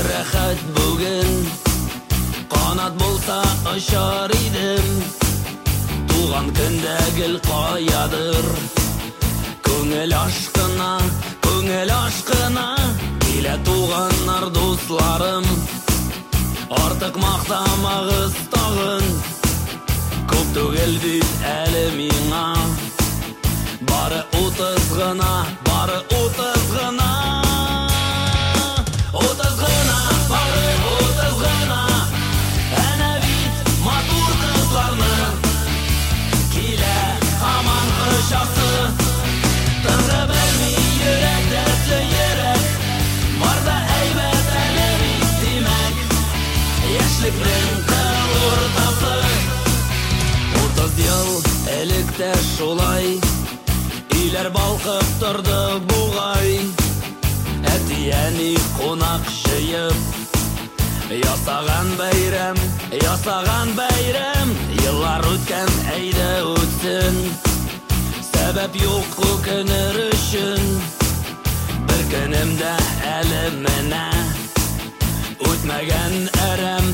рәхәт бүген, канат булса очар идем. Туган көндә гел каядыр, күңел ашкына, килә туганнар дусларым. Артык мактамагыз тагын, күп түгел бит әле миңа. Бары 30 гына, бары 30 гына. 30 гына, бары 30 гына. Әнә бит матур кызларны, килә һаман кочасы. Тыңы белми йөрәк, дәртле йөрәк, бар да әйбәт әле бит димәк. Яшьлекнең кыл уртасы. 30 ел элек тә шулай, өйләр балкып торды бугай. Әти-әни кунак җыеп, ясаган бәйрәм. Еллар үткән, әйдә үтсен, сәбәп юк үкенер өчен. Бер көнем дә әле менә, үтмәгән әрәм.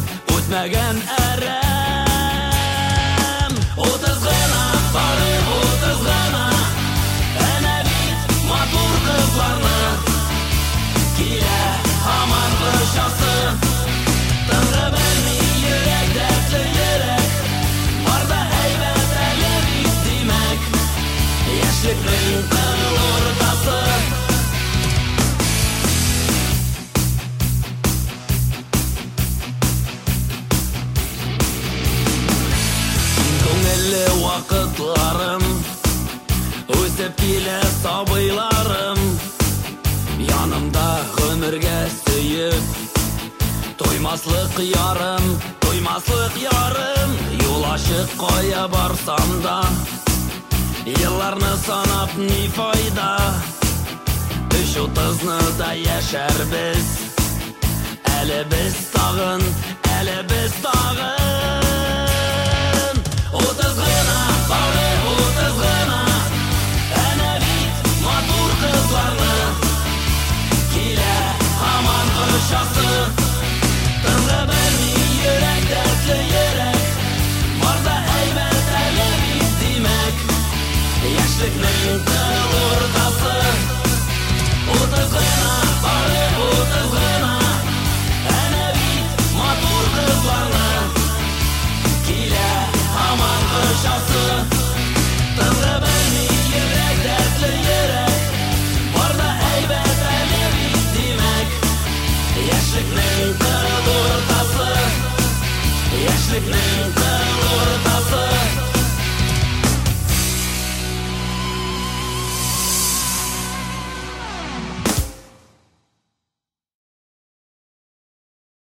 30 гына, бары 30 гына. Әнә бит матур кызларны, килә һаман кочасы. Тыңы белми йөрәк, дәртле йөрәк, бар да әйбәт әле бит димәк. Яшьлекнең кыл уртасы. Күңелле вакытларым, үсеп килә сабыйларым. Янымда гомергә сөеп, туймаслык ярым. Юл ачык кая барсам да, елларны санап ни файда. 30-ны да яшәрбез, әле без тагын. 30 гына, бары 30 гына. Әнә бит матур кызларны, килә һаман кочасы. Тыңы белми йөрәк, дәртле йөрәк, бар да әйбәт әле бит димәк. Яшьлекнең кыл уртасы. 30 гына, бары 30 гына. Әнә бит матур кызларны, килә һаман кочасы. Тыңы белми йөрәк, дәртле йөрәк, бар да әйбәт әле бит димәк. Яшьлекнең кыл уртасы. Яшьлекнең кыл уртасы.